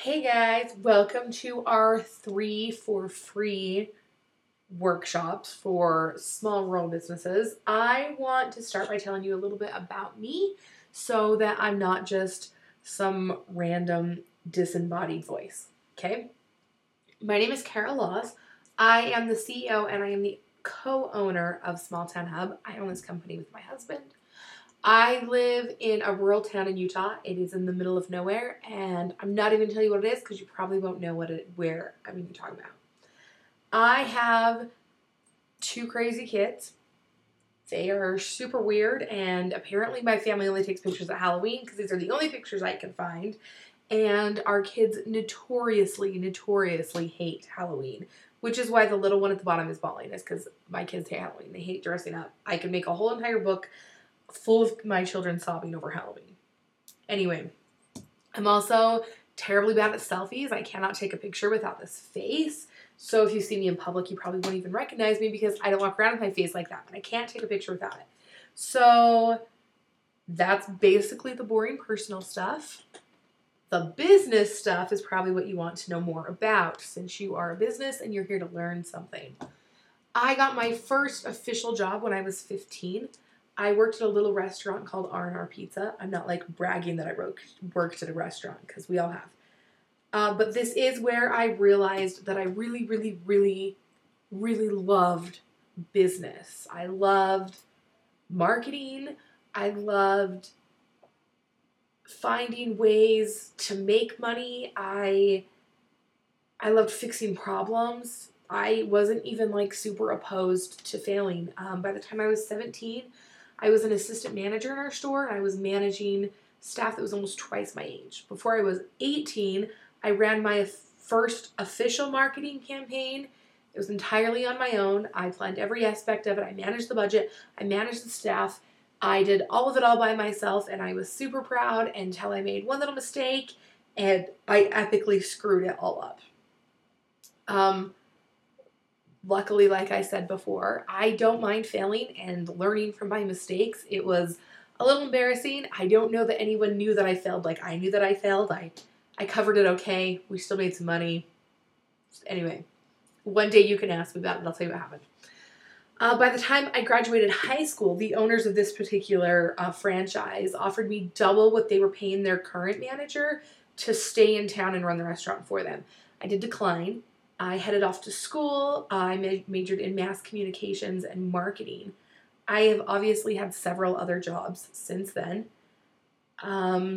Hey guys, welcome to our 3 for free workshops for small rural businesses. I want to start by telling you a little bit about me so that I'm not just some random disembodied voice. Okay? My name is Carol Laws. I am the CEO and I am the co-owner of Small Town Hub. I own this company with my husband. I live in a rural town in Utah. It is in the middle of nowhere, and I'm not even going to tell you what it is because you probably won't know where I'm even talking about. I have 2 crazy kids. They are super weird, and apparently my family only takes pictures at Halloween because these are the only pictures I can find. And our kids notoriously hate Halloween, which is why the little one at the bottom is bawling, is because my kids hate Halloween. They hate dressing up. I could make a whole entire book full of my children sobbing over Halloween. Anyway, I'm also terribly bad at selfies. I cannot take a picture without this face. So if you see me in public, you probably won't even recognize me because I don't walk around with my face like that. But I can't take a picture without it. So that's basically the boring personal stuff. The business stuff is probably what you want to know more about since you are a business and you're here to learn something. I got my first official job when I was 15. I worked at a little restaurant called R&R Pizza. I'm not like bragging that I worked at a restaurant because we all have. But this is where I realized that I really loved business. I loved marketing. I loved finding ways to make money. I loved fixing problems. I wasn't even like super opposed to failing. By the time I was 17, I was an assistant manager in our store, and I was managing staff that was almost twice my age. Before I was 18, I ran my first official marketing campaign. It was entirely on my own. I planned every aspect of it. I managed the budget. I managed the staff. I did all of it all by myself, and I was super proud until I made one little mistake, and I epically screwed it all up. Luckily, like I said before, I don't mind failing and learning from my mistakes. It was a little embarrassing. I don't know that anyone knew that I failed like I knew that I failed. I covered it okay. We still made some money. Anyway, one day you can ask me about it. I'll tell you what happened. By the time I graduated high school, the owners of this particular franchise offered me double what they were paying their current manager to stay in town and run the restaurant for them. I did decline. I headed off to school. I majored in mass communications and marketing. I have obviously had several other jobs since then. I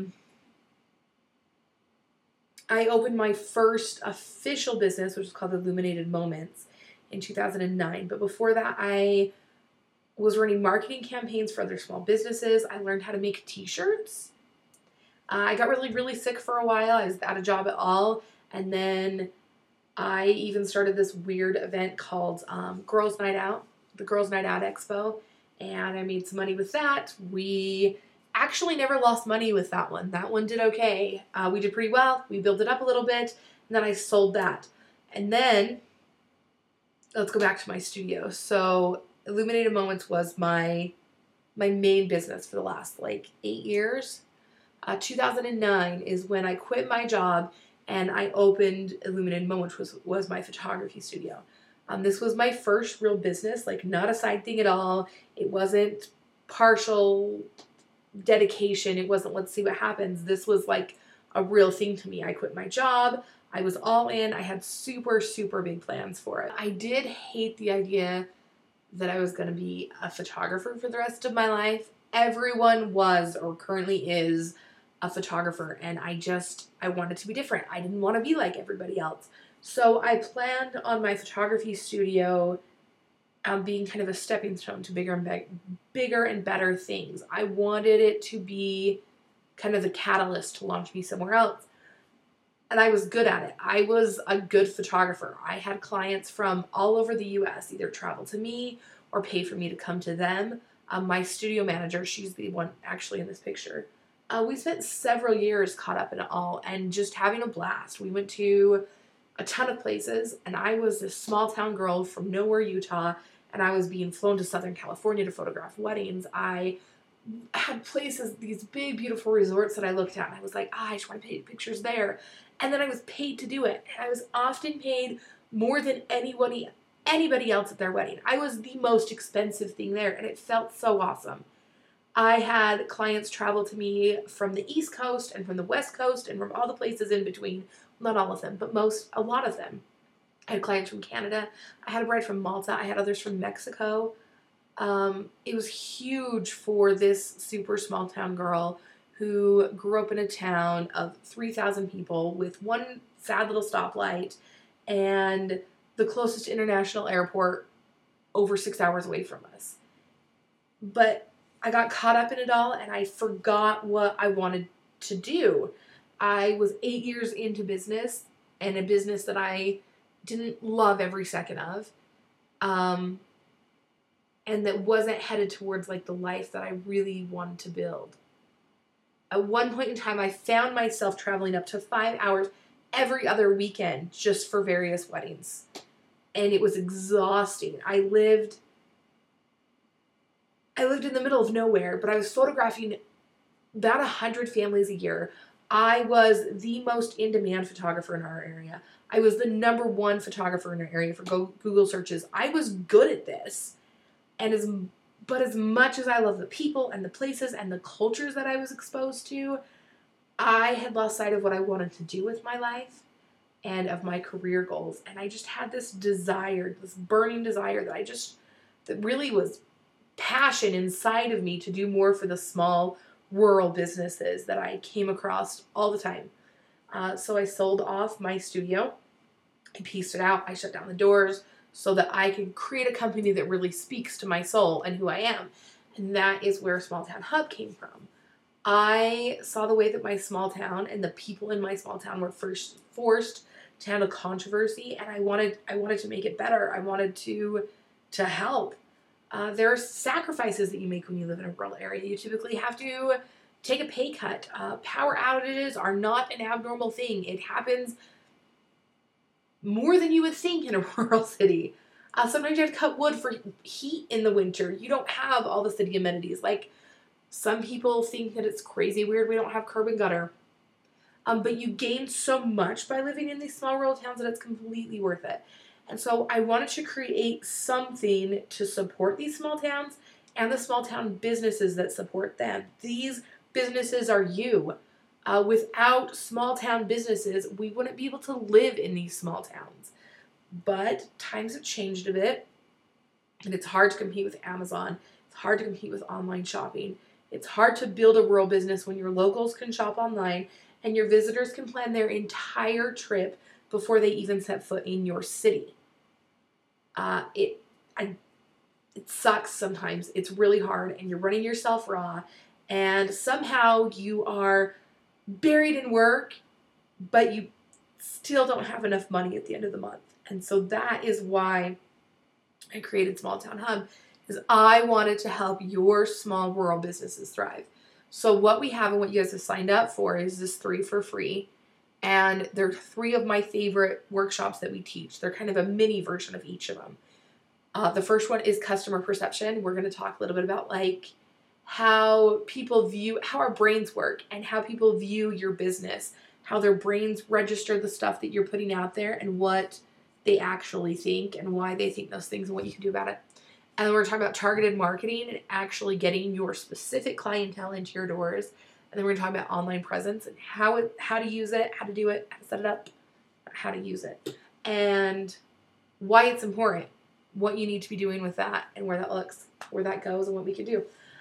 opened my first official business, which is called Illuminated Moments, in 2009. But before that, I was running marketing campaigns for other small businesses. I learned how to make t-shirts. I got really sick for a while. I was out of job at all. And then I even started this weird event called Girls Night Out, the Girls Night Out Expo, and I made some money with that. We actually never lost money with that one. That one did okay. We did pretty well. We built it up a little bit, and then I sold that. And then, let's go back to my studio. So Illuminated Moments was my main business for the last 8 years. 2009 is when I quit my job and I opened Illuminated Moments, which was my photography studio. This was my first real business, not a side thing at all. It wasn't partial dedication. It wasn't let's see what happens. This was a real thing to me. I quit my job. I was all in. I had super big plans for it. I did hate the idea that I was going to be a photographer for the rest of my life. Everyone was or currently is a photographer, and I wanted to be different. I didn't want to be like everybody else. So I planned on my photography studio being kind of a stepping stone to bigger and better things. I wanted it to be kind of the catalyst to launch me somewhere else. And I was good at it. I was a good photographer. I had clients from all over the U.S. either travel to me or pay for me to come to them. My studio manager, she's the one actually in this picture. We spent several years caught up in it all and just having a blast. We went to a ton of places, and I was this small town girl from nowhere, Utah, and I was being flown to Southern California to photograph weddings. I had places, these big, beautiful resorts that I looked at, and I was like, I just want to take pictures there. And then I was paid to do it. And I was often paid more than anybody else at their wedding. I was the most expensive thing there, and it felt so awesome. I had clients travel to me from the East Coast and from the West Coast and from all the places in between. Not all of them, but a lot of them. I had clients from Canada. I had a bride from Malta. I had others from Mexico. It was huge for this super small town girl who grew up in a town of 3,000 people with one sad little stoplight and the closest international airport over 6 hours away from us. But I got caught up in it all and I forgot what I wanted to do. I was 8 years into business, and a business that I didn't love every second of. And that wasn't headed towards like the life that I really wanted to build. At one point in time, I found myself traveling up to 5 hours every other weekend just for various weddings. And it was exhausting. I lived in the middle of nowhere, but I was photographing about 100 families a year. I was the most in-demand photographer in our area. I was the #1 photographer in our area for Google searches. I was good at this. But as much as I love the people and the places and the cultures that I was exposed to, I had lost sight of what I wanted to do with my life and of my career goals. And I just had this desire, this burning desire that really was passion inside of me to do more for the small rural businesses that I came across all the time. So I sold off my studio. I pieced it out. I shut down the doors so that I could create a company that really speaks to my soul and who I am. And that is where Small Town Hub came from. I saw the way that my small town and the people in my small town were first forced to handle controversy, and I wanted to make it better. I wanted to help. There are sacrifices that you make when you live in a rural area. You typically have to take a pay cut. Power outages are not an abnormal thing. It happens more than you would think in a rural city. Sometimes you have to cut wood for heat in the winter. You don't have all the city amenities. Like, some people think that it's crazy weird we don't have curb and gutter. But you gain so much by living in these small rural towns that it's completely worth it. And so I wanted to create something to support these small towns and the small town businesses that support them. These businesses are you. Without small town businesses, we wouldn't be able to live in these small towns. But times have changed a bit, and it's hard to compete with Amazon. It's hard to compete with online shopping. It's hard to build a rural business when your locals can shop online and your visitors can plan their entire trip before they even set foot in your city. It sucks sometimes. It's really hard, and you're running yourself raw, and somehow you are buried in work, but you still don't have enough money at the end of the month. And so that is why I created Small Town Hub, is I wanted to help your small rural businesses thrive. So what we have and what you guys have signed up for is this 3 for free. And they're 3 of my favorite workshops that we teach. They're kind of a mini version of each of them. The first one is customer perception. We're going to talk a little bit about like how our brains work and how people view your business, how their brains register the stuff that you're putting out there and what they actually think and why they think those things and what you can do about it. And then we're talking about targeted marketing and actually getting your specific clientele into your doors. And then we're going to talk about online presence and how to use it, how to do it, how to set it up, how to use it, and why it's important, what you need to be doing with that, and where that looks, where that goes, and what we can do.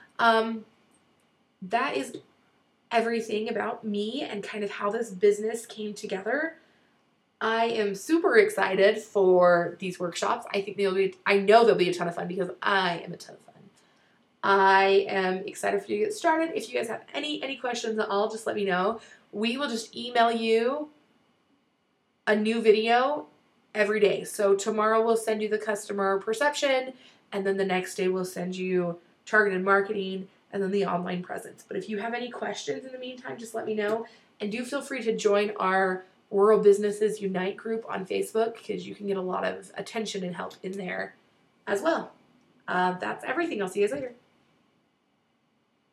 That is everything about me and kind of how this business came together. I am super excited for these workshops. I know they'll be a ton of fun because I am a ton of fun. I am excited for you to get started. If you guys have any questions at all, just let me know. We will just email you a new video every day. So tomorrow we'll send you the customer perception, and then the next day we'll send you targeted marketing and then the online presence. But if you have any questions in the meantime, just let me know. And do feel free to join our Rural Businesses Unite group on Facebook, because you can get a lot of attention and help in there as well. That's everything. I'll see you guys later.